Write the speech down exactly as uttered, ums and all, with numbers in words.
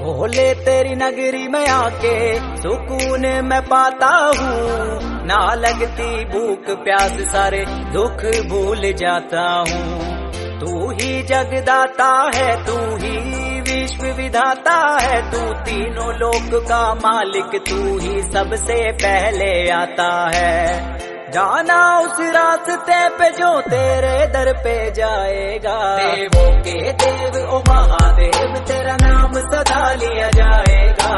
भोले तेरी नगरी में आके सुकून मैं पाता हूँ, ना लगती भूख प्यास सारे दुख भूल जाता हूँ। तू ही जगदाता है, तू ही विश्व विधाता है, तू तीनों लोक का मालिक, तू ही सबसे पहले आता है। जाना उस रास्ते पे जो तेरे दर पे जाएगा, देवों के देव ओ महादेव तेरा नाम सदा लिया जाएगा।